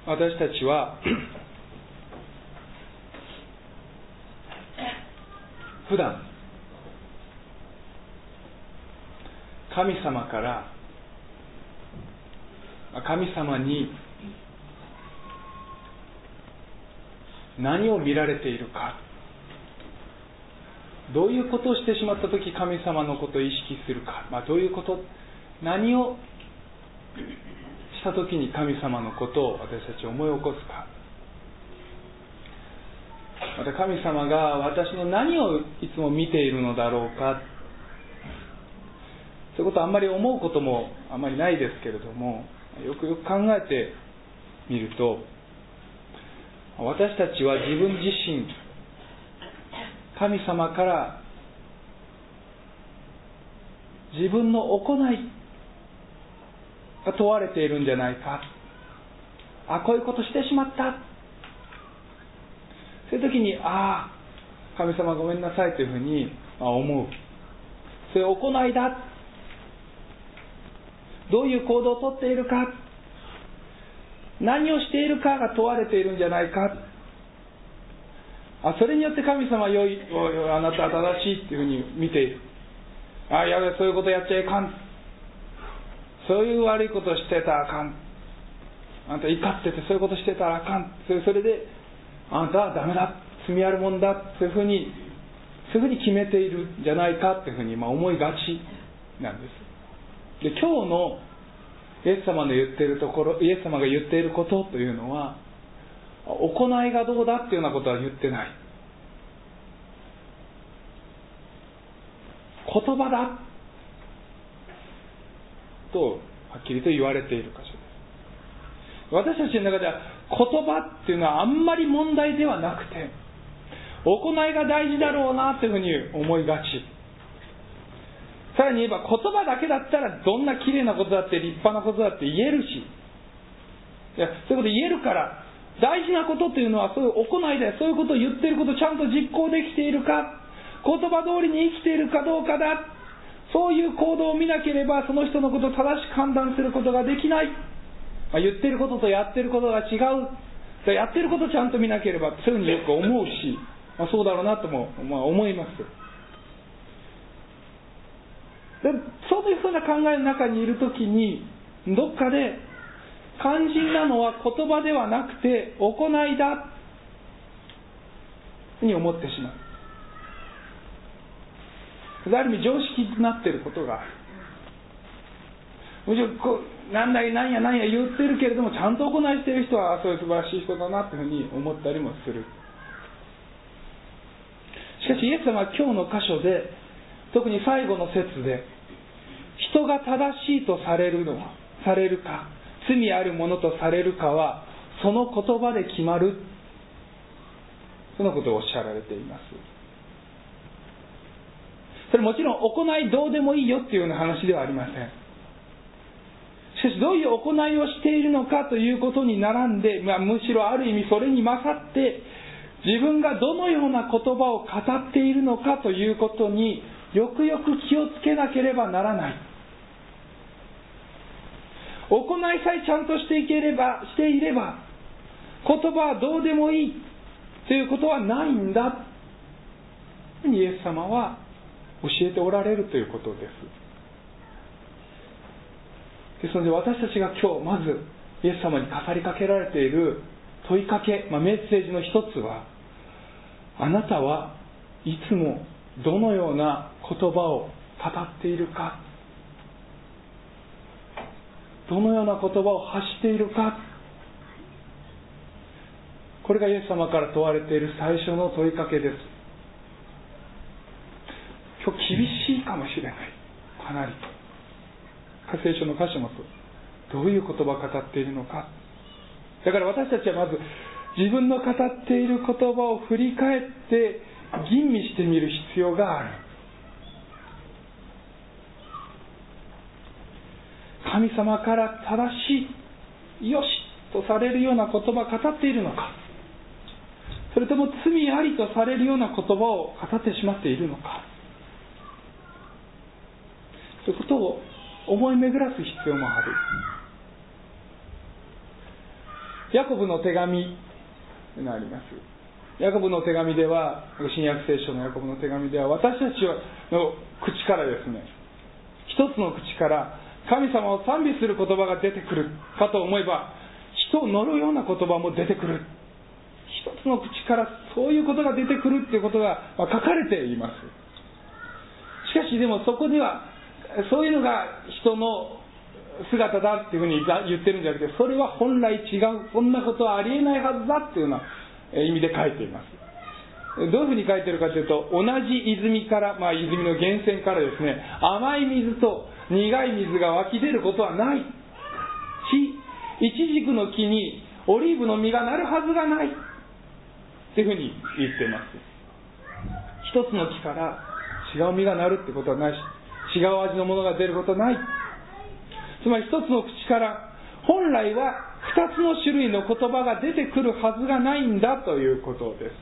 私たちは普段神様から神様に何を見られているか、どういうことをしてしまったとき神様のことを意識するか、どういうこと、何をしたときに神様のことを私たち思い起こすか、また神様が私の何をいつも見ているのだろうか、そういうことをあんまり思うこともあんまりないですけれども、よくよく考えてみると、私たちは自分自身神様から自分の行いが問われているんじゃないか、こういうことしてしまった、そういう時に神様ごめんなさいというふうに思う、そういう行いだ、どういう行動をとっているか、何をしているかが問われているんじゃないか、それによって神様は良い、あなたは正しいというふうに見ている、やべそういうことやっちゃいかん、そういう悪いことをしてたらあかん、あんた怒っててそういうことしてたらあかん、それであんたはダメだ、罪あるもんだ、そういうふうに決めているんじゃないかというふうに思いがちなんです。で、今日のイエス様の言っているところ、イエス様が言っていることというのは、行いがどうだっていうようなことは言ってない。言葉だとはっきりと言われている箇所です。私たちの中では言葉っていうのはあんまり問題ではなくて、行いが大事だろうなというふうに思いがち。さらに言えば言葉だけだったらどんな綺麗なことだって立派なことだって言えるし、そういうこと言えるから、大事なことというのはそういう行いで、そういうことを言っていることをちゃんと実行できているか、言葉通りに生きているかどうかだ、そういう行動を見なければその人のことを正しく判断することができない、言っていることとやっていることが違う、やっていることをちゃんと見なければ、そういうふうによく思うし、そうだろうなとも、思います。でそういうふうな考えの中にいるときに、どっかで肝心なのは言葉ではなくて行いだに思ってしまう。ある意味常識になっていることがある。むしろ何や言ってるけれども、ちゃんと行いしている人はそういう素晴らしい人だなというふうに思ったりもする。しかしイエス様は今日の箇所で、特に最後の節で、人が正しいとされるか、罪あるものとされるかはその言葉で決まる、そのことをおっしゃられています。それもちろん行いどうでもいいよっていうような話ではありません。しかしどういう行いをしているのかということに並んで、むしろある意味それに勝って自分がどのような言葉を語っているのかということによくよく気をつけなければならない。行いさえちゃんとしていれば言葉はどうでもいいということはないんだ、イエス様は教えておられるということです。ですので私たちが今日まずイエス様に語りかけられている問いかけ、メッセージの一つは、あなたはいつもどのような言葉を語っているか、どのような言葉を発しているか、これがイエス様から問われている最初の問いかけです。今日厳しいかもしれない、かなり聖書の箇所もどういう言葉を語っているのか。だから私たちはまず自分の語っている言葉を振り返って吟味してみる必要がある。神様から正しい、よしとされるような言葉を語っているのか、それとも罪ありとされるような言葉を語ってしまっているのか、そういうことを思い巡らす必要もある。 ヤコブの手紙があります。ヤコブの手紙では、新約聖書のヤコブの手紙では、私たちの口からですね、一つの口から神様を賛美する言葉が出てくるかと思えば、人を呪うような言葉も出てくる。一つの口からそういうことが出てくるということが書かれています。しかしでもそこではそういうのが人の姿だっていうふうに言ってるんじゃなくて、それは本来違う、そんなことはありえないはずだっていうような意味で書いています。どういうふうに書いてるかというと、同じ泉から、泉の源泉からですね、甘い水と苦い水が湧き出ることはないし、イチジクの木にオリーブの実がなるはずがないっていうふうに言っています。一つの木から違う実がなるってことはないし、違う味のものが出ることはない。つまり一つの口から本来は二つの種類の言葉が出てくるはずがないんだということです。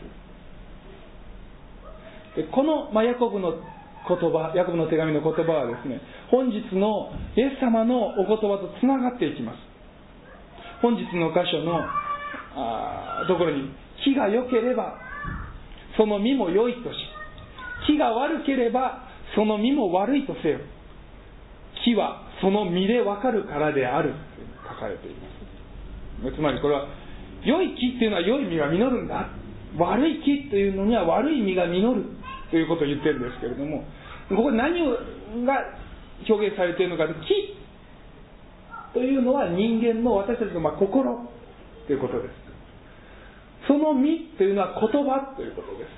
でこの、ヤコブの言葉、ヤコブの手紙の言葉はですね、本日のイエス様のお言葉とつながっていきます。本日の箇所のところに、木が良ければその実も良いとし、木が悪ければその実も悪いとせよ。木はその実で分かるからであると書かれています。つまりこれは、良い木っていうのは良い実が実るんだ、悪い木というのには悪い実が実るということを言ってるんですけれども、ここで何が表現されているのかと、木というのは人間の私たちの心ということです。その実というのは言葉ということです。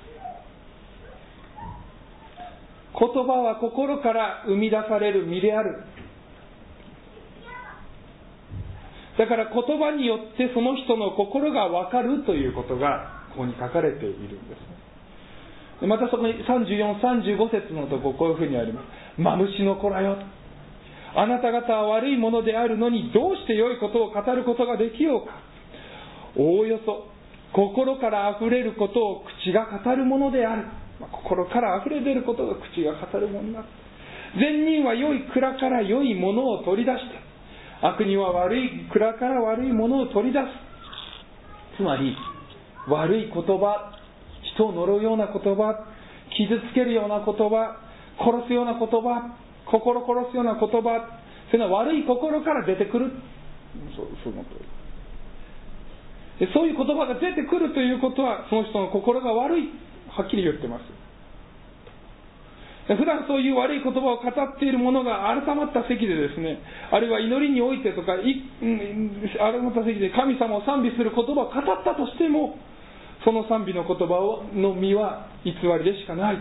言葉は心から生み出される実である。だから言葉によってその人の心が分かるということがここに書かれているんです。またそこに34、35節のところ、こういうふうにあります。マムシの子らよ、あなた方は悪いものであるのにどうして良いことを語ることができようか。おおよそ心からあふれることを口が語るものである。心からあふれ出ることが口が語るものだ。善人は良い蔵から良いものを取り出して、悪人は悪い蔵から悪いものを取り出す。つまり悪い言葉、人を呪うような言葉、傷つけるような言葉、殺すような言葉、心殺すような言葉、それは悪い心から出てくる。その通り。そういう言葉が出てくるということは、その人の心が悪い、はっきり言ってます。普段そういう悪い言葉を語っている者が改まった席でですね、あるいは祈りにおいてとか、改まった席で神様を賛美する言葉を語ったとしても、その賛美の言葉の実は偽りでしかない。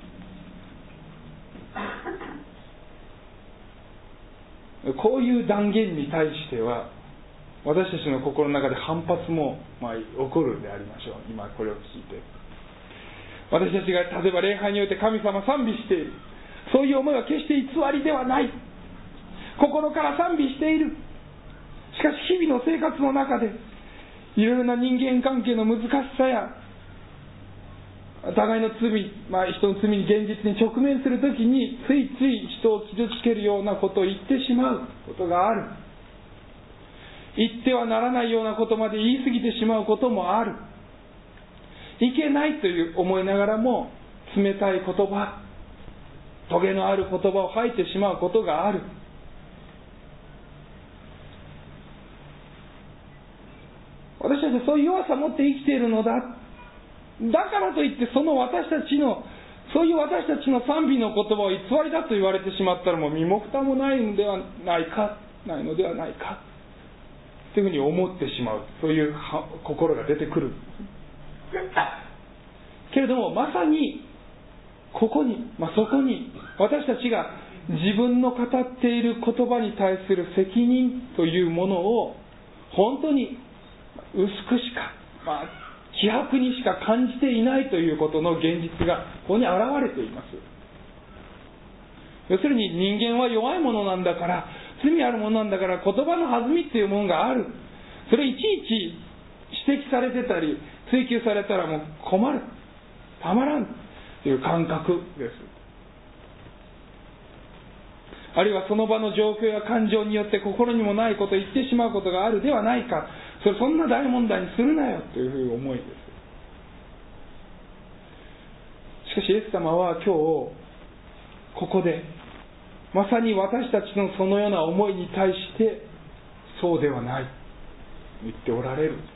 こういう断言に対しては、私たちの心の中で反発も起こるでありましょう。今これを聞いて、私たちが例えば礼拝において神様賛美している、そういう思いは決して偽りではない。心から賛美している。しかし日々の生活の中でいろいろな人間関係の難しさや互いの罪、人の罪に現実に直面するときについつい人を傷つけるようなことを言ってしまうことがある。言ってはならないようなことまで言い過ぎてしまうこともある。いけないという思いながらも冷たい言葉、トゲのある言葉を吐いてしまうことがある。私たちはそういう弱さを持って生きているのだ。だからといってそういう私たちの賛美の言葉を偽りだと言われてしまったら、もう身も蓋もないのではないかというふうに思ってしまう、そういう心が出てくるけれども、まさにここに、そこに私たちが自分の語っている言葉に対する責任というものを本当に薄くしか、希薄にしか感じていないということの現実がここに現れています。要するに人間は弱いものなんだから、罪あるものなんだから、言葉の弾みっていうものがある。それいちいち指摘されてたり追求されたらもう困る、たまらんという感覚です。あるいはその場の状況や感情によって心にもないことを言ってしまうことがあるではないか。 そんな大問題にするなよという思いです。しかしイエス様は今日ここでまさに私たちのそのような思いに対してそうではないと言っておられるんです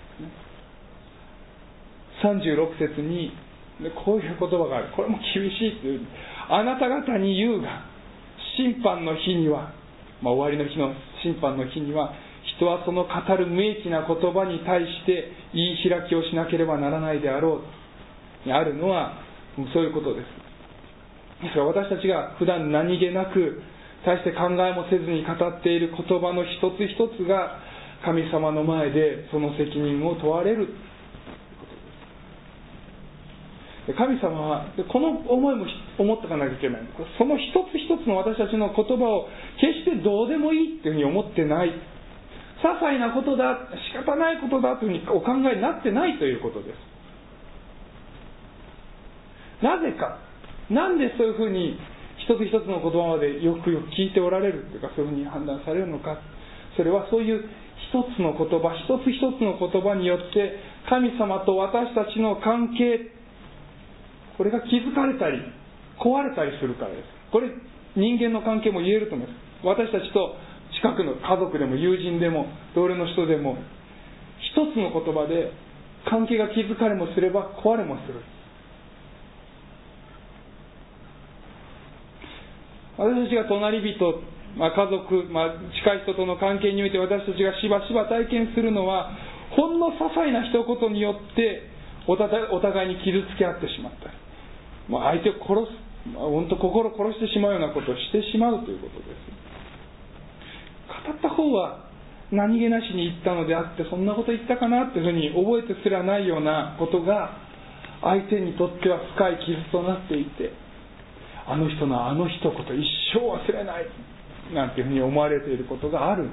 ね。36節にこういう言葉がある。これも厳しいという。あなた方に言うが、審判の日には、終わりの日の審判の日には、人はその語る無益な言葉に対して言い開きをしなければならないであろうにあるのはそういうことです。ですから私たちが普段何気なく大して考えもせずに語っている言葉の一つ一つが神様の前でその責任を問われる。神様はこの思いも思っておかなきゃいけない。その一つ一つの私たちの言葉を決してどうでもいいというふうに思ってない。些細なことだ、仕方ないことだというふうにお考えになってないということです。なぜか、なんでそういうふうに一つ一つの言葉までよくよく聞いておられるというか、そういうふうに判断されるのか。それはそういう一つの言葉、一つ一つの言葉によって神様と私たちの関係、これが気づかれたり壊れたりするからです。これ人間の関係も言えると思います。私たちと近くの家族でも友人でも同僚の人でも一つの言葉で関係が気づかれもすれば壊れもする。私たちが隣人、家族、近い人との関係において私たちがしばしば体験するのは、ほんの些細な一言によってお互いに傷つけ合ってしまったり、相手を殺す、本当心を殺してしまうようなことをしてしまうということです。語った方は何気なしに言ったのであって、そんなこと言ったかなというふうに覚えてすらないようなことが相手にとっては深い傷となっていて、あの人のあの一言一生忘れないなんていうふうに思われていることがある。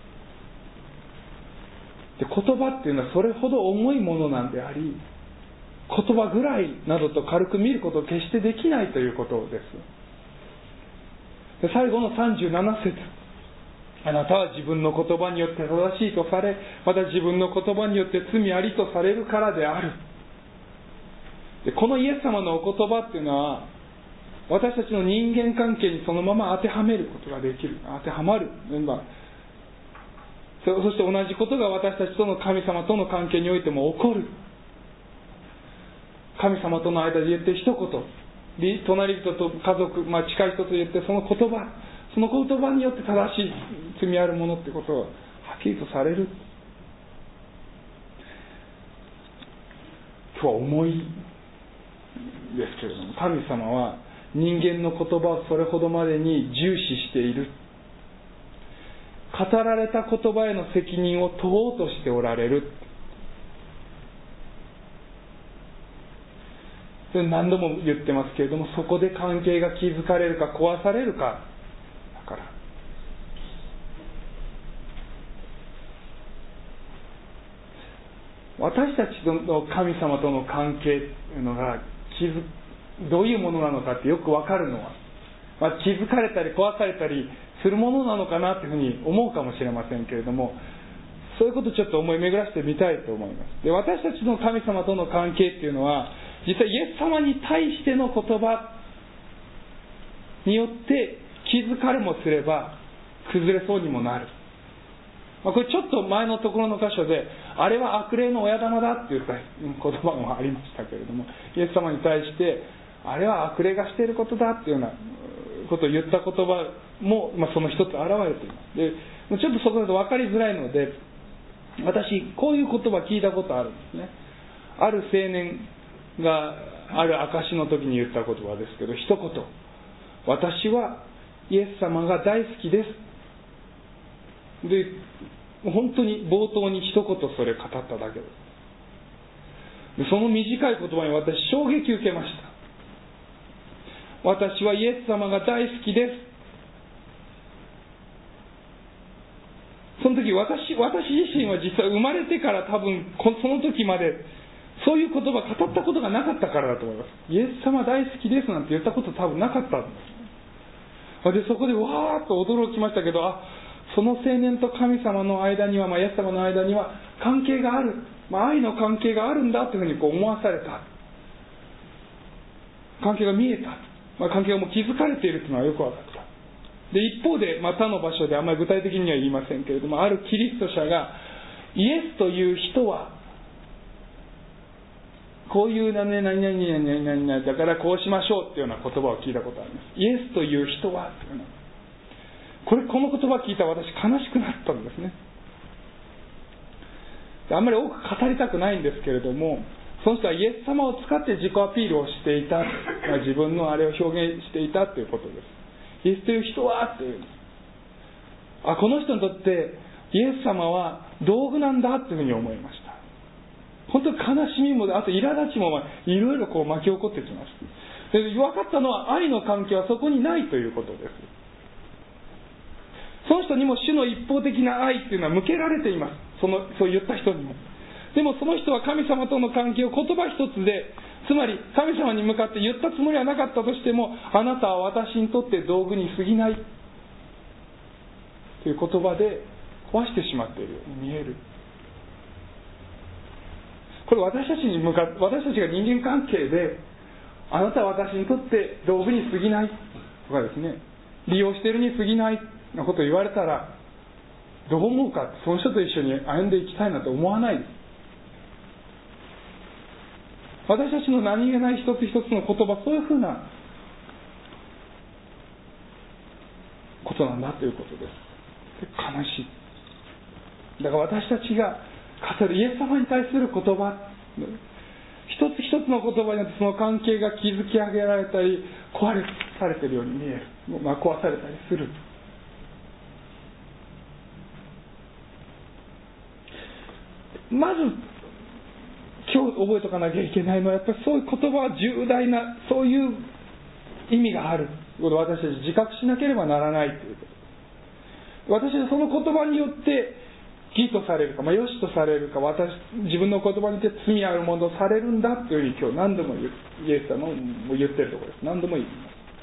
で、言葉っていうのはそれほど重いものなんであり、言葉ぐらいなどと軽く見ることを決してできないということです。で、最後の37節、あなたは自分の言葉によって正しいとされ、また自分の言葉によって罪ありとされるからである。で、このイエス様のお言葉っていうのは私たちの人間関係にそのまま当てはめることができる、当てはまる。そして同じことが私たちとの神様との関係においても起こる。神様との間で言って一言、隣人と家族、近い人と言ってその言葉によって正しい罪あるものってことははっきりとされる。今日は重いですけれども、神様は人間の言葉をそれほどまでに重視している。語られた言葉への責任を問おうとしておられる。何度も言ってますけれども、そこで関係が築かれるか壊されるかだから。私たちの神様との関係というのがどういうものなのかってよく分かるのは、気づかれたり壊されたりするものなのかなというふうに思うかもしれませんけれども、そういうことをちょっと思い巡らせてみたいと思います。で、私たちの神様との関係っていうのは、実はイエス様に対しての言葉によって気づかれもすれば崩れそうにもなる。これちょっと前のところの箇所で、あれは悪霊の親玉だって言った言葉もありましたけれども、イエス様に対してあれは悪霊がしていることだっていうようなことを言った言葉も、その一つ現れています。で、ちょっとそこだと分かりづらいので、私こういう言葉聞いたことあるんですね。ある青年がある証の時に言った言葉ですけど、一言、私はイエス様が大好きですで、本当に冒頭に一言それ語っただけです。で、その短い言葉に私衝撃を受けました。私はイエス様が大好きです。その時私自身は実は生まれてから多分その時までそういう言葉語ったことがなかったからだと思います。イエス様大好きですなんて言ったこと多分なかったんです。で、そこでわーっと驚きましたけど、 その青年と神様の間には、イエス様の間には関係がある、愛の関係があるんだというふうに思わされた。関係が見えた。関係がもう築かれているというのはよく分かった。で、一方で、他の場所であんまり具体的には言いませんけれども、あるキリスト者が、イエスという人は、こういう何々だからこうしましょうっていうような言葉を聞いたことがあります。イエスという人はっていうの。この言葉を聞いたら私悲しくなったんですね。あんまり多く語りたくないんですけれども、その人はイエス様を使って自己アピールをしていた、自分のあれを表現していたということです。イエスという人はっていう、この人にとってイエス様は道具なんだというふうに思いました。本当に悲しみも、あと苛立ちもいろいろ巻き起こってきます。で、分かったのは愛の関係はそこにないということです。その人にも主の一方的な愛というのは向けられています。そう言った人にも。でもその人は神様との関係を言葉一つで、つまり神様に向かって言ったつもりはなかったとしても、あなたは私にとって道具に過ぎないという言葉で壊してしまっているように見える。これ私たちが人間関係で、あなたは私にとって道具に過ぎないとかですね、利用しているに過ぎないなことを言われたら、どう思うか、その人と一緒に歩んでいきたいなと思わないです。私たちの何気ない一つ一つの言葉、そういうふうなことなんだということです。悲しい。だから私たちが語るイエス様に対する言葉、一つ一つの言葉によってその関係が築き上げられたり壊されているように見える、壊されたりする。まず今日覚えておかなきゃいけないのは、やっぱりそういう言葉は重大な、そういう意味があるということを私たち自覚しなければならないということ。私はその言葉によって義とされるか、良しとされるか、自分の言葉によって罪あるものとされるんだというふうに今日何度もイエス様も言っているところです。何度も言い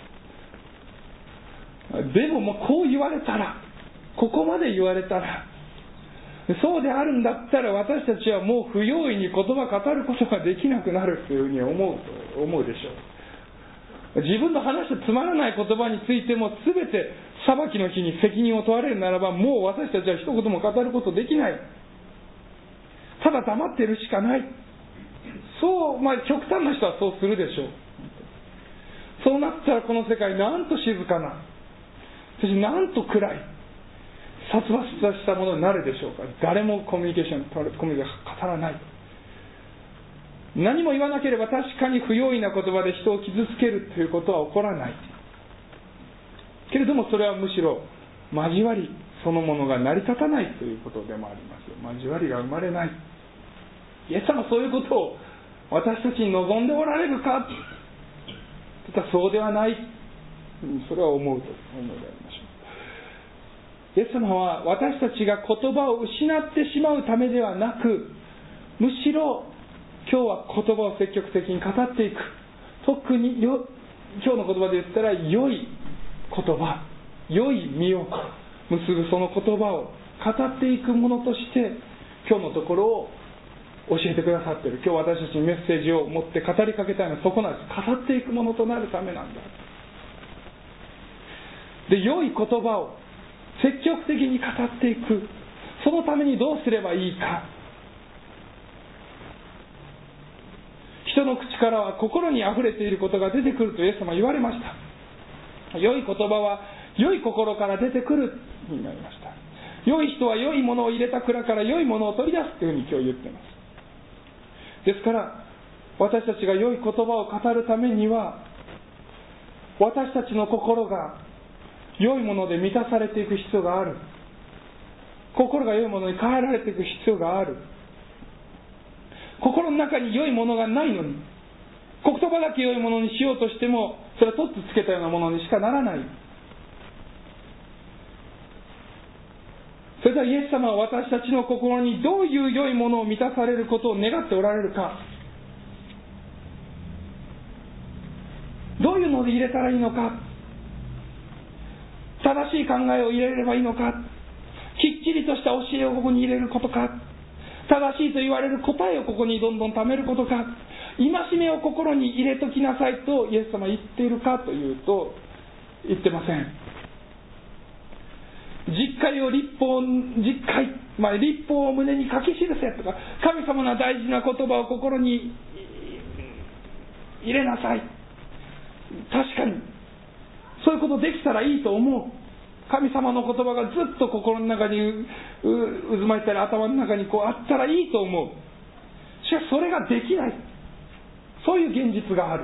ます。でもこう言われたら、ここまで言われたら、そうであるんだったら私たちはもう不用意に言葉を語ることができなくなるというふうに思うでしょう。自分の話してつまらない言葉についても全て裁きの日に責任を問われるならば、もう私たちは一言も語ることできない。ただ黙っているしかない。そう、極端な人はそうするでしょう。そうなったらこの世界なんと静かな、そしてなんと暗い、殺伐としたものになるでしょうか。誰もコミュニケーションが語らない。何も言わなければ確かに不用意な言葉で人を傷つけるということは起こらないけれども、それはむしろ交わりそのものが成り立たないということでもあります。交わりが生まれない。イエス様はそういうことを私たちに望んでおられるかといったらそうではない。それは思うと思いましょう。イエス様は私たちが言葉を失ってしまうためではなく、むしろ今日は言葉を積極的に語っていく。特に今日の言葉で言ったら良い言葉、良い実を結ぶその言葉を語っていくものとして今日のところを教えてくださっている。今日私たちにメッセージを持って語りかけたいのはそこなんです。語っていくものとなるためなんだ。で、良い言葉を積極的に語っていく。そのためにどうすればいいか。人の口からは心にあふれていることが出てくるとイエス様は言われました。良い言葉は良い心から出てくるになりました。良い人は良いものを入れた蔵から良いものを取り出すというふうに今日言っています。ですから私たちが良い言葉を語るためには、私たちの心が良いもので満たされていく必要がある。心が良いものに変えられていく必要がある。心の中に良いものがないのに、言葉だけ良いものにしようとしても、それは取ってつけたようなものにしかならない。それではイエス様は私たちの心にどういう良いものを満たされることを願っておられるか、どういうので入れたらいいのか、正しい考えを入れればいいのか、 っちりとした教えをここに入れることか、正しいと言われる答えをここにどんどん貯めることか、戒めを心に入れときなさいとイエス様は言っているかというと、言ってません。律法を律法を胸に書き記せとか、神様の大事な言葉を心に入れなさい。確かにそういうことできたらいいと思う。神様の言葉がずっと心の中に渦巻いたり頭の中にあったらいいと思う。しかしそれができない、そういう現実がある。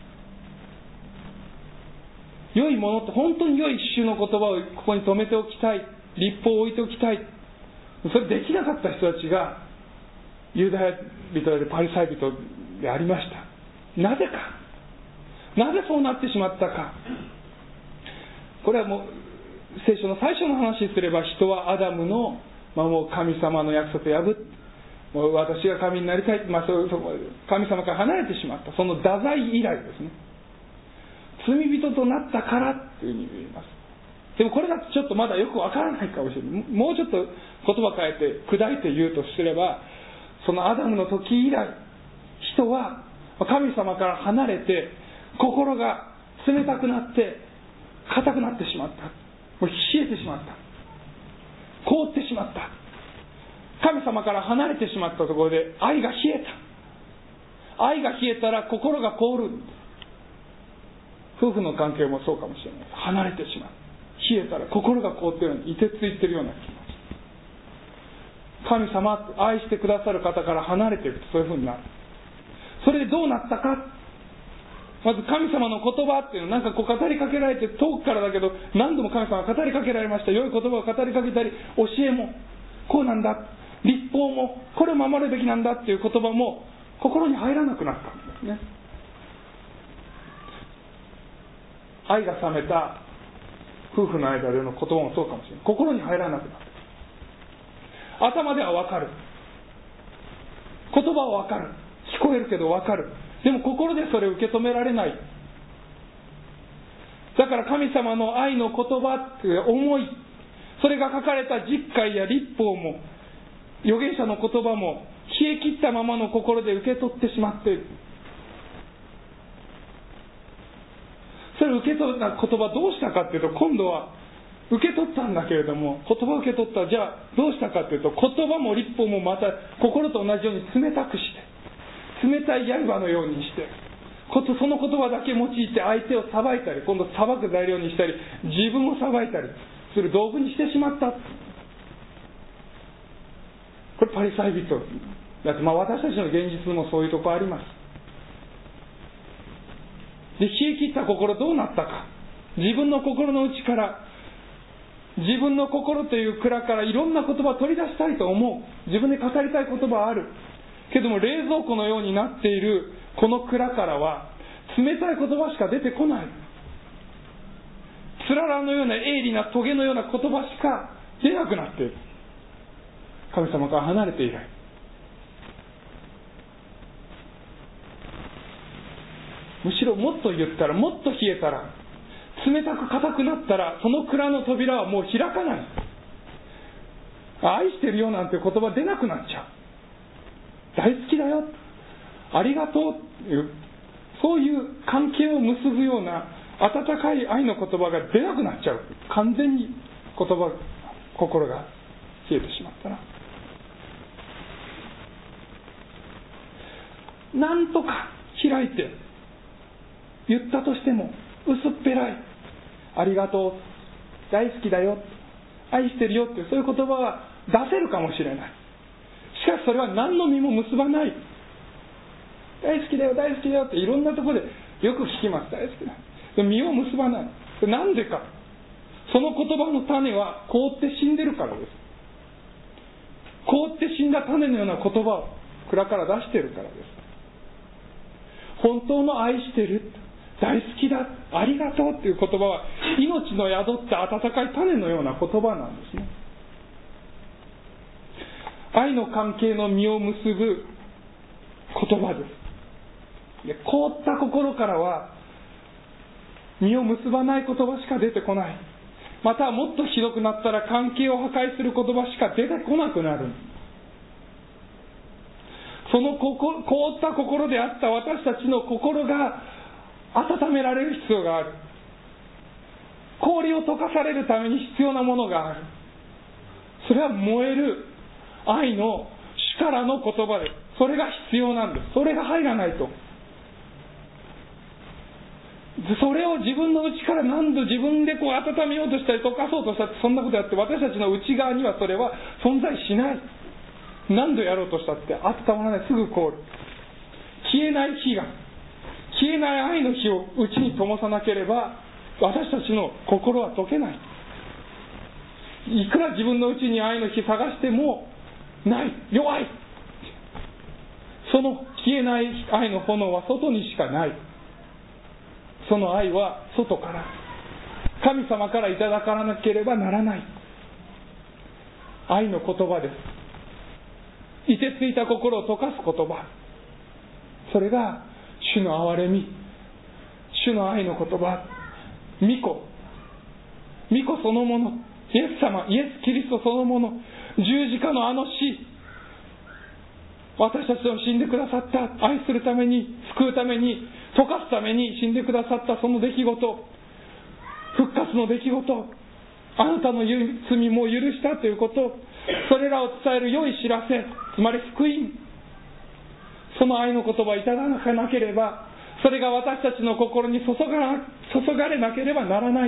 良いものって本当に良い主の言葉をここに留めておきたい、律法を置いておきたい、それできなかった人たちがユダヤ人でパリサイ人でありました。なぜか、なぜそうなってしまったか。これはもう聖書の最初の話にすれば、人はアダムの、もう神様の約束を破って、もう私が神になりたい、そういう神様から離れてしまった、その太宰以来ですね。罪人となったからというふうに言います。でもこれがちょっとまだよくわからないかもしれない。もうちょっと言葉変えて砕いて言うとすれば、そのアダムの時以来、人は神様から離れて心が冷たくなって硬くなってしまった。もう冷えてしまった、凍ってしまった。神様から離れてしまったところで愛が冷えた。愛が冷えたら心が凍る。夫婦の関係もそうかもしれない。離れてしまう、冷えたら心が凍っているように、凍てついているような気持ち。神様、愛してくださる方から離れていくとそういうふうになる。それでどうなったか。まず神様の言葉っていうのは語りかけられて、遠くからだけど何度も神様が語りかけられました。良い言葉を語りかけたり、教えもこうなんだ、律法もこれを守るべきなんだっていう言葉も心に入らなくなったんですね。愛が冷めた夫婦の間での言葉もそうかもしれない。心に入らなくなった。頭では分かる、言葉は分かる、聞こえるけど分かる。でも心でそれを受け止められない。だから神様の愛の言葉っていう思い、それが書かれた十戒や律法も預言者の言葉も冷え切ったままの心で受け取ってしまっている。それを受け取った言葉どうしたかっていうと、今度は受け取ったんだけれども、言葉を受け取った。じゃあどうしたかっていうと、言葉も律法もまた心と同じように冷たくして、冷たい刃のようにして、その言葉だけ用いて相手を裁いたり、今度裁く材料にしたり、自分を裁いたりする道具にしてしまった。これパリサイ人だって、私たちの現実もそういうところあります。で、冷え切った心どうなったか。自分の心の内から、自分の心という蔵からいろんな言葉を取り出したいと思う。自分で語りたい言葉はあるけども、冷蔵庫のようになっているこの蔵からは冷たい言葉しか出てこない。つららのような鋭利なトゲのような言葉しか出なくなっている。神様から離れて以来。むしろもっと言ったら、もっと冷えたら、冷たく硬くなったら、その蔵の扉はもう開かない。愛してるよなんて言葉出なくなっちゃう。大好きだよ、ありがとうっていう、そういう関係を結ぶような温かい愛の言葉が出なくなっちゃう。完全に心が冷えてしまったな。なんとか開いて言ったとしても薄っぺらい、ありがとう、大好きだよ、愛してるよってそういう言葉は出せるかもしれない。しかしそれは何の実も結ばない。大好きだよ大好きだよっていろんなところでよく聞きます。大好きだ。でも実を結ばない。なんでか。その言葉の種は凍って死んでるからです。凍って死んだ種のような言葉を蔵から出してるからです。本当の愛してる、大好きだ、ありがとうっていう言葉は命の宿った温かい種のような言葉なんですね。愛の関係の実を結ぶ言葉です。で、凍った心からは実を結ばない言葉しか出てこない。 またもっとひどくなったら関係を破壊する言葉しか出てこなくなる。その凍った心であった私たちの心が温められる必要がある。氷を溶かされるために必要なものがある。それは燃える愛の主からの言葉です。それが必要なんです。それが入らないと、それを自分の内から何度自分で温めようとしたり溶かそうとしたって、そんなことやって私たちの内側にはそれは存在しない。何度やろうとしたって温まらない。すぐ凍る。消えない火が、消えない愛の火を内に灯さなければ私たちの心は溶けない。いくら自分の内に愛の火探してもない。弱い。その消えない愛の炎は外にしかない。その愛は外から、神様からいただかなければならない。愛の言葉です。凍てついた心を溶かす言葉。それが主の憐れみ、主の愛の言葉、御子そのもの、イエス様、イエス・キリストそのもの、十字架のあの死、私たちを死んでくださった、愛するために、救うために、溶かすために死んでくださったその出来事、復活の出来事、あなたの罪も許したということ、それらを伝える良い知らせ、つまり福音、その愛の言葉をいただかなければ、それが私たちの心に注がれなければならない。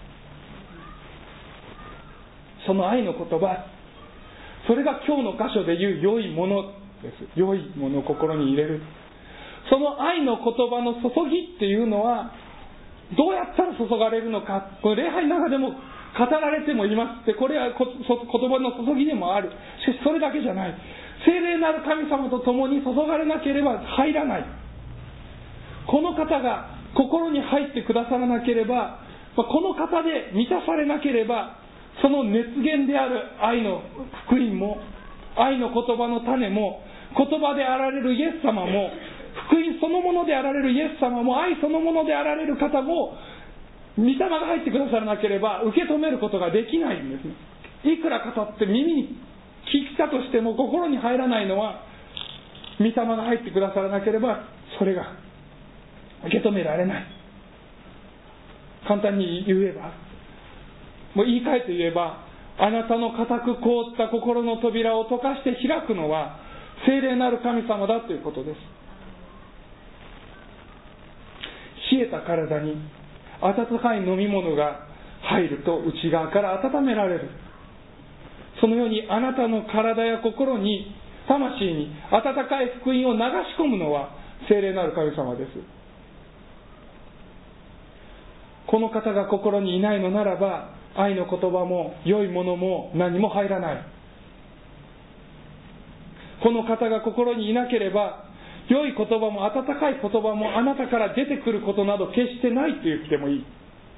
その愛の言葉、それが今日の箇所で言う良いものです。良いものを心に入れる。その愛の言葉の注ぎっていうのはどうやったら注がれるのか、これ礼拝の中でも語られてもいますって、これは言葉の注ぎでもある。しかしそれだけじゃない。聖霊なる神様と共に注がれなければ入らない。この方が心に入ってくださらなければ、この方で満たされなければ、その熱源である愛の福音も、愛の言葉の種も、言葉であられるイエス様も、福音そのものであられるイエス様も、愛そのものであられる方も、御霊が入ってくださらなければ受け止めることができないんですね。いくら語って耳に聞いたとしても心に入らないのは、御霊が入ってくださらなければそれが受け止められない。簡単に言えば、もう言い換えて言えば、あなたの固く凍った心の扉を溶かして開くのは聖霊なる神様だということです。冷えた体に温かい飲み物が入ると内側から温められる。そのようにあなたの体や心に、魂に温かい福音を流し込むのは聖霊なる神様です。この方が心にいないのならば、愛の言葉も良いものも何も入らない。この方が心にいなければ、良い言葉も温かい言葉もあなたから出てくることなど決してないと言ってもいい。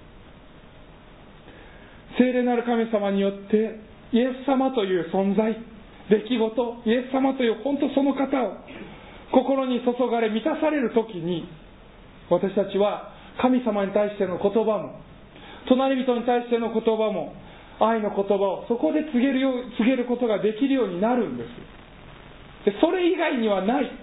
聖霊なる神様によってイエス様という存在、出来事、イエス様という本当その方を心に注がれ満たされるときに、私たちは神様に対しての言葉も、隣人に対しての言葉も、愛の言葉をそこで告げることができるようになるんです。でそれ以外にはない。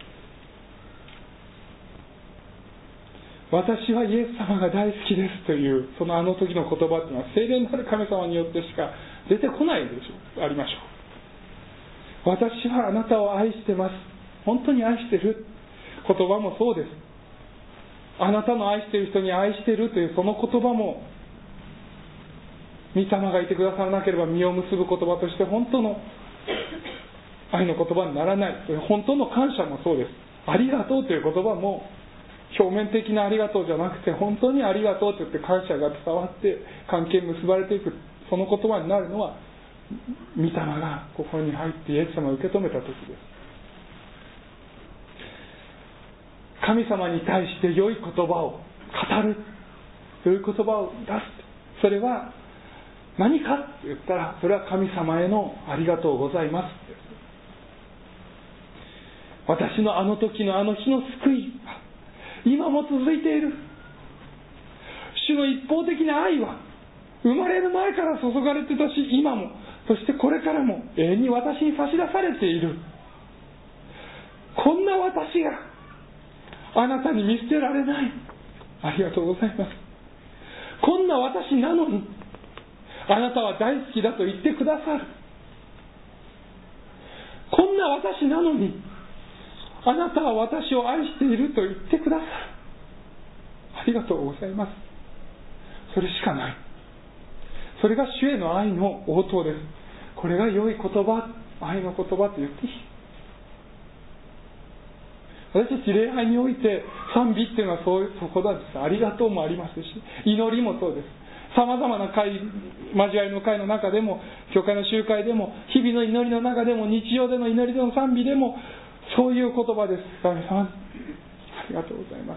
私はイエス様が大好きですというそのあの時の言葉というのは聖霊なる神様によってしか出てこないでしょう。ありましょう。私はあなたを愛してます、本当に愛してる。言葉もそうです。あなたの愛している人に愛しているというその言葉も、御霊がいてくださらなければ実を結ぶ言葉として本当の愛の言葉にならない。本当の感謝もそうです。ありがとうという言葉も表面的なありがとうじゃなくて、本当にありがとうと言って感謝が伝わって関係結ばれていく、その言葉になるのは御霊が心に入ってイエス様を受け止めた時です。神様に対して良い言葉を語る、良い言葉を出す、それは何かって言ったら、それは神様へのありがとうございます。私のあの時のあの日の救いは今も続いている。主の一方的な愛は生まれる前から注がれてたし、今も、そしてこれからも永遠に私に差し出されている。こんな私があなたに見捨てられない。ありがとうございます。こんな私なのにあなたは大好きだと言ってくださる。こんな私なのにあなたは私を愛していると言ってくださる。ありがとうございます。それしかない。それが主への愛の応答です。これが良い言葉、愛の言葉と言っていい。私たち礼拝において賛美っていうのはそこなんです。ありがとうもありますし、祈りもそうです。さまざまな会、交わりの会の中でも、教会の集会でも、日々の祈りの中でも、日常での祈りでの賛美でも、そういう言葉です。神様、ありがとうございます。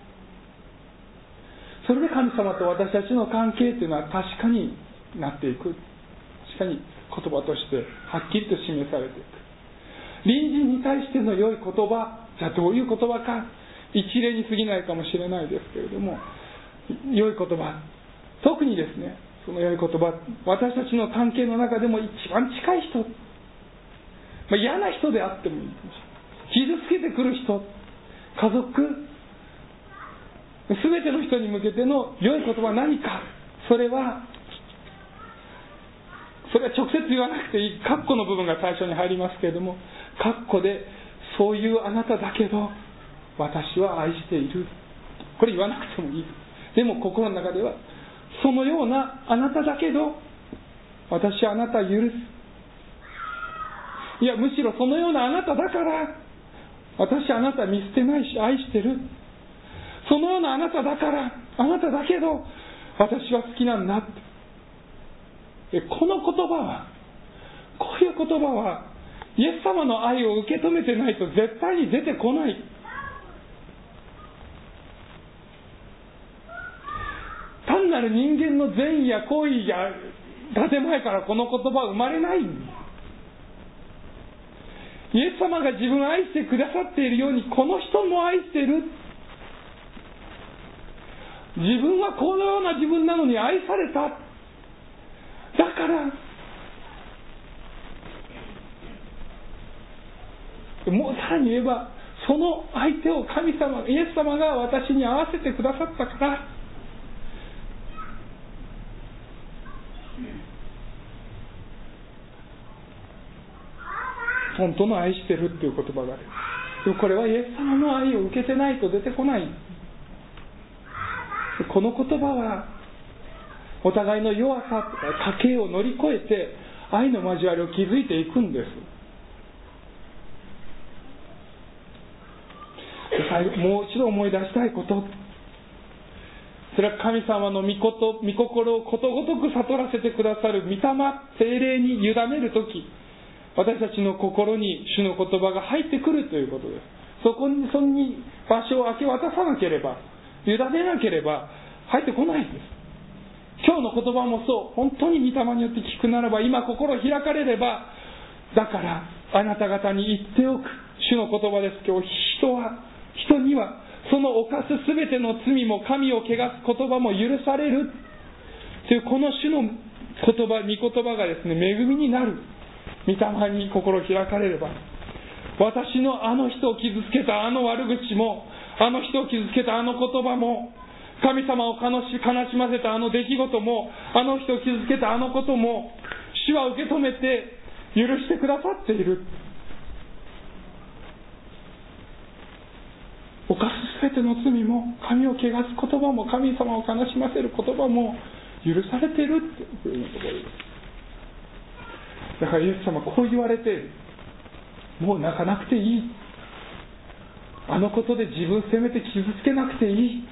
それで神様と私たちの関係というのは確かになっていく。確かに言葉としてはっきりと示されていく。隣人に対しての良い言葉、じゃあどういう言葉か、一例に過ぎないかもしれないですけれども、良い言葉、特にですね、その良い言葉、私たちの関係の中でも一番近い人、嫌な人であってもいいかもしれない。傷つけてくる人、家族、すべての人に向けての良い言葉は何か。それは直接言わなくていい、括弧の部分が最初に入りますけれども、括弧でそういうあなただけど私は愛している、これ言わなくてもいい。でも心の中ではそのようなあなただけど私はあなたを許す。いや、むしろそのようなあなただから私はあなたを見捨てないし愛してる。そのようなあなただからあなただけど私は好きなんだって。この言葉は、こういう言葉はイエス様の愛を受け止めてないと絶対に出てこない。単なる人間の善意や行為や建前からこの言葉は生まれない。イエス様が自分を愛してくださっているようにこの人も愛している。自分はこのような自分なのに愛された。だからもうさらに言えば、その相手を神様、イエス様が私に合わせてくださったから本当の愛してるっていう言葉がある。でもこれはイエス様の愛を受けてないと出てこない。この言葉はお互いの弱さ、家計を乗り越えて愛の交わりを築いていくんです。もう一度思い出したいこと、それは神様の御心をことごとく悟らせてくださる御霊、聖霊に委ねるとき、私たちの心に主の言葉が入ってくるということです。そこに場所を明け渡さなければ、委ねなければ入ってこないんです。今日の言葉もそう、本当に御霊によって聞くならば、今心開かれれば、だからあなた方に言っておく主の言葉です。今日人にはその犯すすべての罪も神を汚す言葉も許されるというこの主の言葉、御言葉がですね、恵みになる。御霊に心開かれれば、私のあの人を傷つけたあの悪口も、あの人を傷つけたあの言葉も、神様を悲しませたあの出来事も、あの人を傷つけたあのことも、主は受け止めて許してくださっている。犯すすべての罪も、神を汚す言葉も、神様を悲しませる言葉も許されているというところです。だからイエス様こう言われて、もう泣かなくていい。あのことで自分を責めて傷つけなくていい。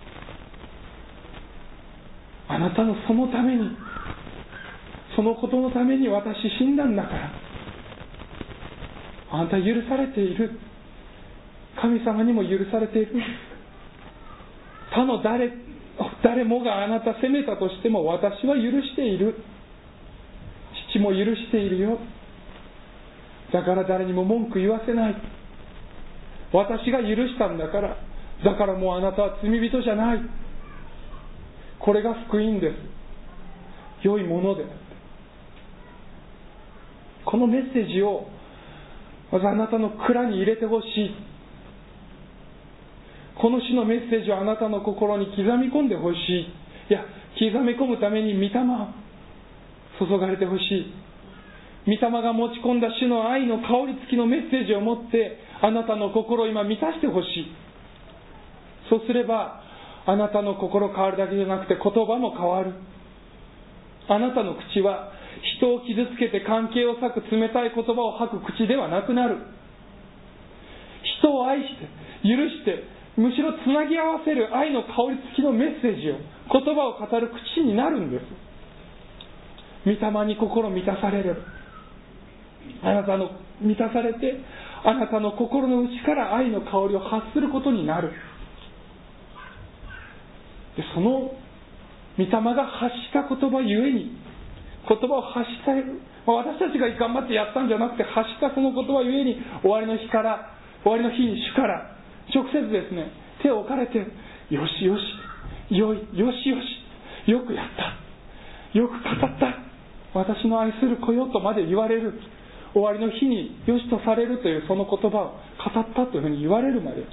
あなたのそのために、そのことのために私死んだんだから、あなた許されている。神様にも許されている。他の誰もがあなた責めたとしても私は許している。父も許しているよ。だから誰にも文句言わせない。私が許したんだから、だからもうあなたは罪人じゃない。これが福音です。 良いものである。このメッセージをまずあなたの蔵に入れてほしい。この主のメッセージをあなたの心に刻み込んでほしい。いや、刻み込むために御霊を注がれてほしい。御霊が持ち込んだ主の愛の香り付きのメッセージを持ってあなたの心を今満たしてほしい。そうすればあなたの心変わるだけじゃなくて言葉も変わる。あなたの口は人を傷つけて関係を裂く冷たい言葉を吐く口ではなくなる。人を愛して許してむしろつなぎ合わせる愛の香り付きのメッセージを、言葉を語る口になるんです。御霊に心満たされる。あなたの満たされてあなたの心の内から愛の香りを発することになる。でその御霊が発した言葉ゆえに、言葉を発した私たちが頑張ってやったんじゃなくて、発したその言葉ゆえに終わりの日に主から直接ですね、手を置かれて、よしよし、よしよし、よくやった、よく語った、私の愛する子よとまで言われる。終わりの日によしとされるというその言葉を語ったというふうに言われるまで、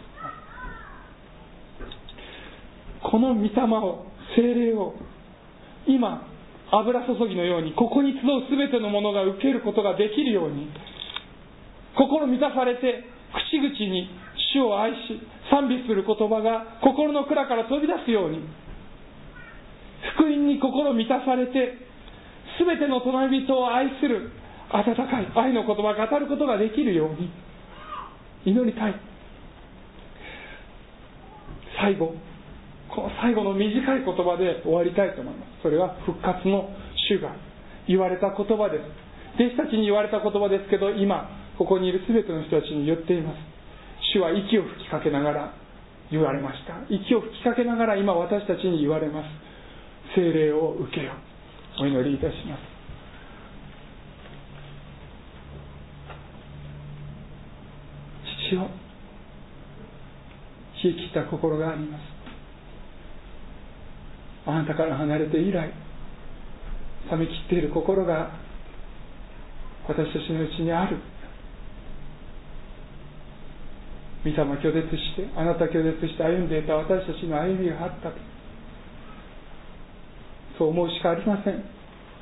この御霊を、聖霊を今油注ぎのようにここに集うすべてのものが受けることができるように、心満たされて口々に主を愛し賛美する言葉が心の蔵から飛び出すように、福音に心満たされてすべての隣人を愛する温かい愛の言葉を語ることができるように祈りたい。この最後の短い言葉で終わりたいと思います。それは復活の主が言われた言葉です。弟子たちに言われた言葉ですけど、今ここにいるすべての人たちに言っています。主は息を吹きかけながら言われました。息を吹きかけながら今私たちに言われます。聖霊を受けよ。お祈りいたします。父よ、冷え切った心があります。あなたから離れて以来冷め切っている心が私たちのうちにある。御霊拒絶してあなた拒絶して歩んでいた私たちの歩みがあったと、そう思うしかありません。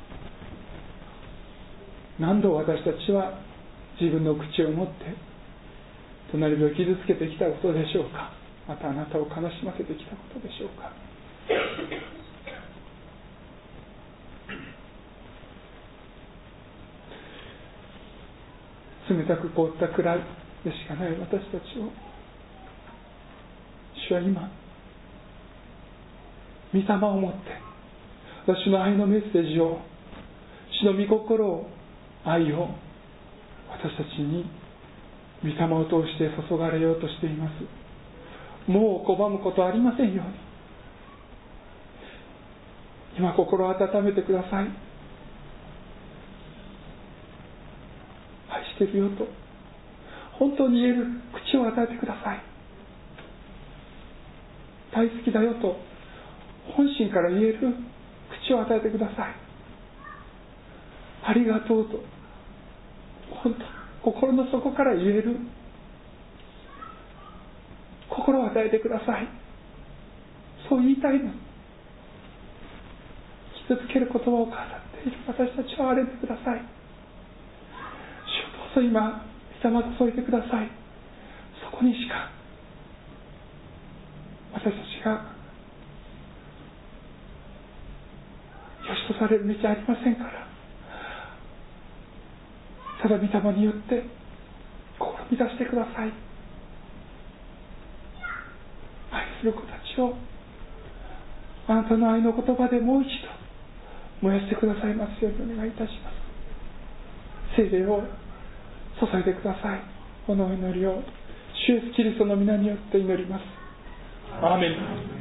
何度私たちは自分の口を持って隣人を傷つけてきたことでしょうか。またあなたを悲しませてきたことでしょうか。冷たく凍ったくらいでしかない私たちを、主は今御霊をもって私の愛のメッセージを、主の御心を、愛を私たちに御霊を通して注がれようとしています。もう拒むことありませんように。今心を温めてください。愛してるよと本当に言える口を与えてください。大好きだよと本心から言える口を与えてください。ありがとうと本当心の底から言える心を与えてください。そう言いたいの。傷つける言葉を語っている私たちを憐れんでください。主をどうぞ今御霊が注いでください。そこにしか私たちが良しとされる道はありませんから、ただ御霊によって心満たしてください。愛する子たちをあなたの愛の言葉でもう一度燃やしてくださいますようにお願いいたします。聖霊を注いでください。この祈りを主イエスキリストの皆によって祈ります。アーメン。